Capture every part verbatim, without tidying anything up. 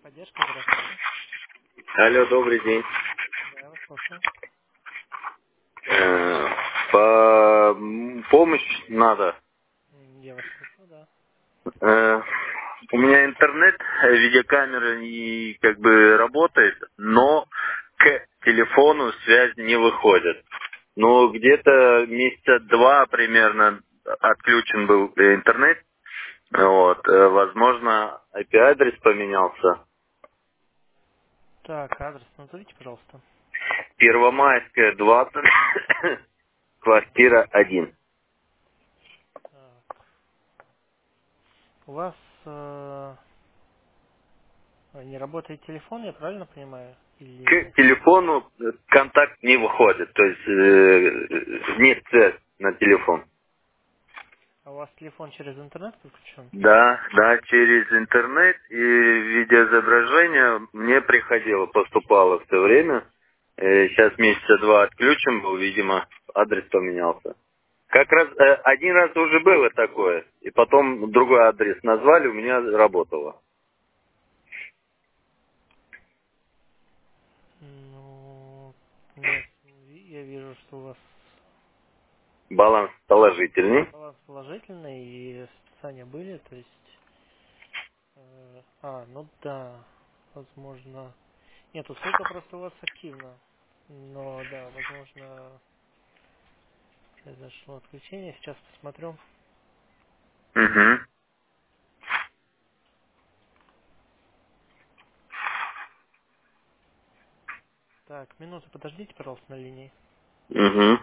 Поддержка, здравствуйте. Алло, добрый день. Да, я вас слушаю. Э, По м, помощь надо. М, Я вас слушаю, да. Э, У меня интернет, э, видеокамера и как бы работает, но к телефону связь не выходит. Ну, где-то месяца два примерно отключен был э, интернет. Вот, э, возможно, I P-адрес поменялся. Так, адрес назовите, пожалуйста. Первомайская, двадцать, квартира один. Так. У вас э, не работает телефон, я правильно понимаю? К Или телефону э, контакт не выходит, то есть э, нет связи на телефон. а у вас телефон через интернет подключен? Да, да, через интернет и видеоизображение мне приходило, поступало все время. Э, Сейчас месяца два отключим был, видимо, адрес поменялся. Как раз э, один раз уже было такое, и потом другой адрес назвали, у меня работало. Ну, нет, ви- я вижу, что у вас Баланс положительный. баланс положительный и списания были, то есть... э, а, ну да, возможно... Нет, услуга просто у вас активна. Но да, возможно, произошло отключение. Сейчас посмотрю. Угу, Так, минуту подождите, пожалуйста, на линии. угу.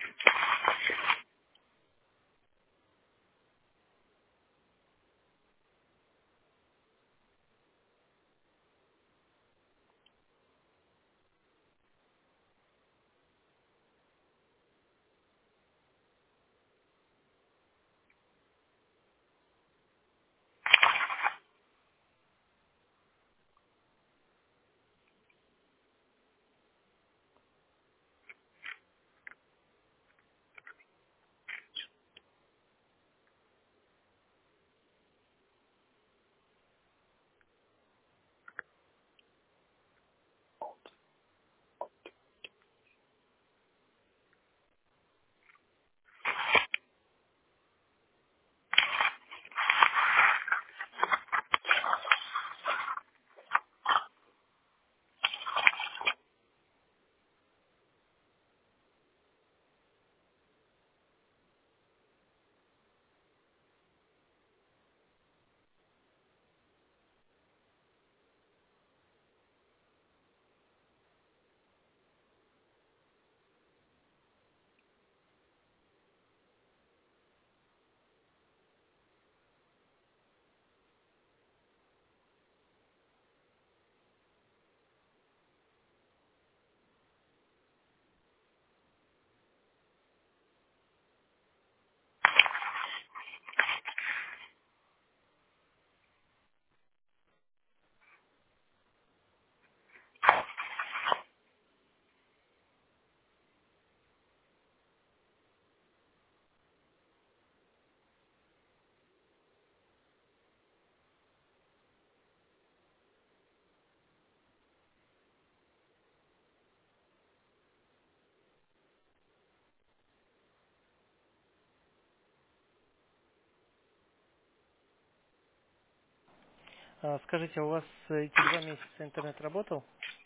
А, скажите, а у вас э, эти два месяца интернет работал?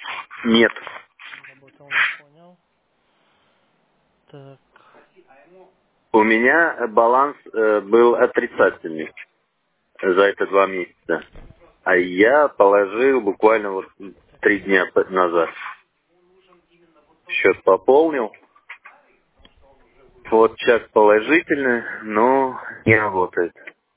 Нет. Не работал, не понял. Так, У меня э, баланс э, был отрицательный за это два месяца. А я положил буквально вот так, три сейчас. дня п- назад. Счет пополнил. Вот сейчас положительный, но не работает.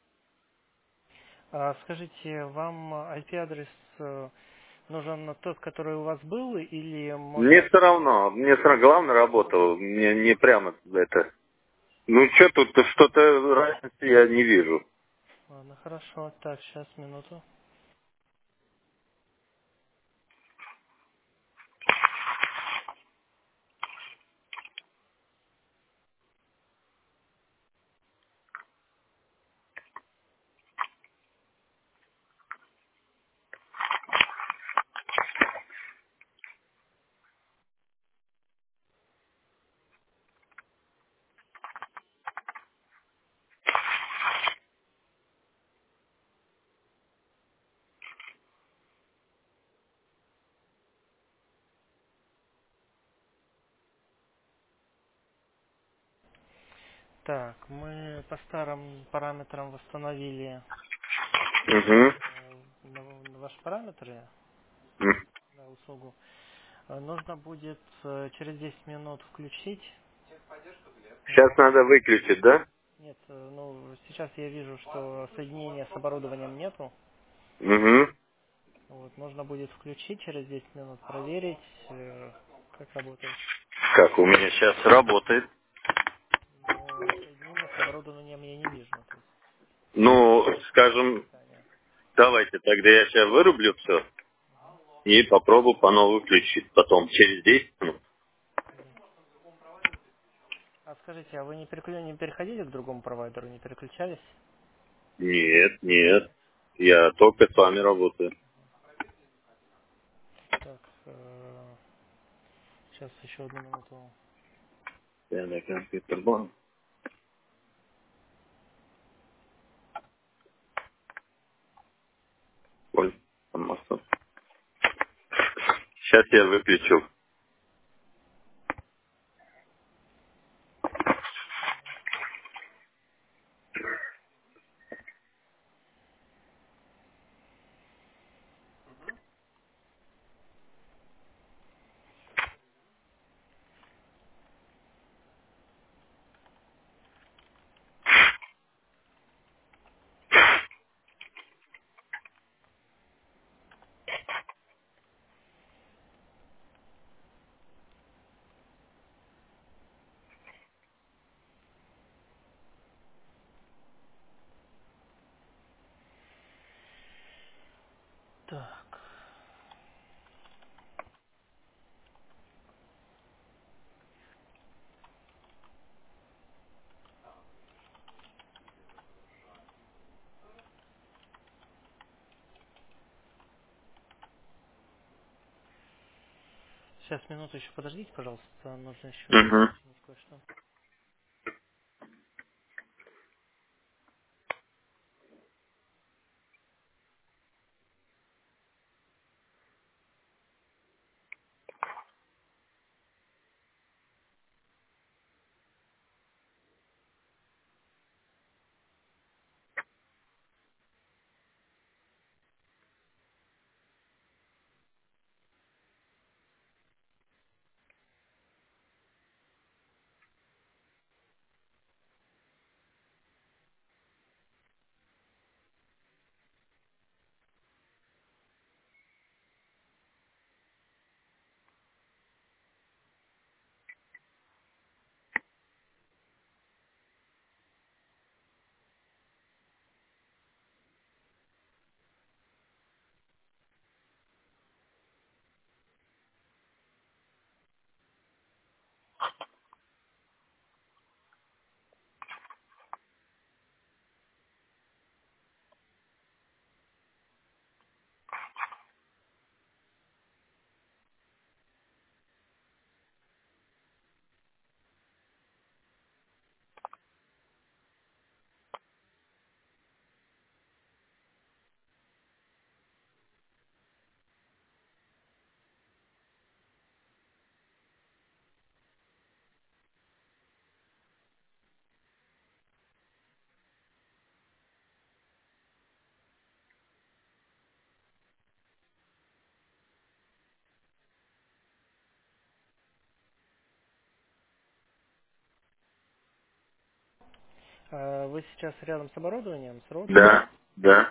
А, скажите, вам I P-адрес э, нужен тот, который у вас был, или Мне может... все равно, мне все равно главное работало, мне не прямо это. Ну что тут, что-то разницы я не вижу. Ладно, хорошо. Так, сейчас, минуту. Так, мы по старым параметрам восстановили Угу. э, на- на ваши параметры, на услугу. Э, Нужно будет э, через десять минут включить. Сейчас Вот. надо выключить, да? Нет, э, ну сейчас я вижу, что соединения с оборудованием нету. Угу. Вот, нужно будет включить через десять минут, проверить, э, как работает. Как у меня сейчас работает. Но соединения с оборудованием я не вижу. То есть Ну, отключение скажем, питания. давайте тогда я сейчас вырублю все и попробую по новой включить. Потом через десять минут. Мгм. А скажите, а вы не, переклю- не переходили к другому провайдеру, не переключались? Нет, нет. Я только с вами работаю. Так, э, сейчас еще одну минуту. Я на компьютер банк. Ой, там масло. Сейчас я выключу. Так, сейчас минуту еще подождите, пожалуйста, нужно еще Угу. уточнить кое-что. Э, Вы сейчас рядом с оборудованием, с роутером? Да, да.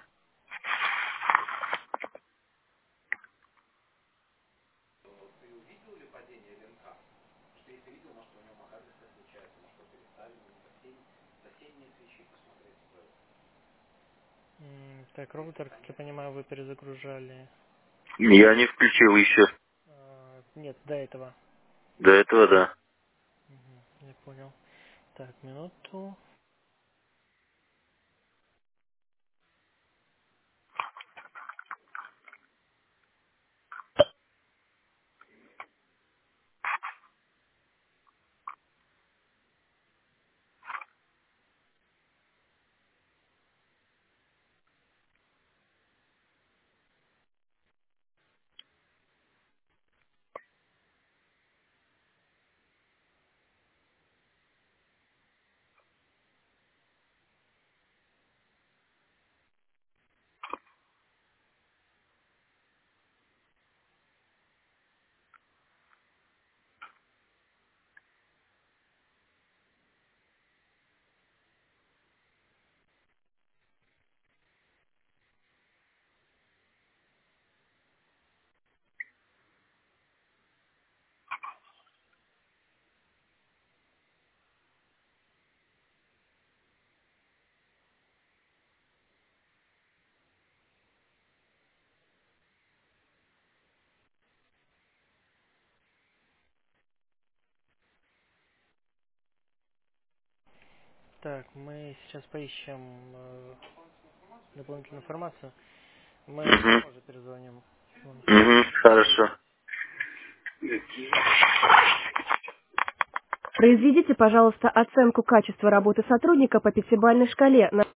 М, Так, роутер, как я понимаю, вы перезагружали. Я не включил еще. А, Нет, до этого. До этого, да. Мгм, я понял. Так, минуту. Так, мы сейчас поищем э, дополнительную информацию. Мы Угу. позже перезвоним. Угу. Хорошо. Произведите, пожалуйста, оценку качества работы сотрудника по пятибалльной шкале на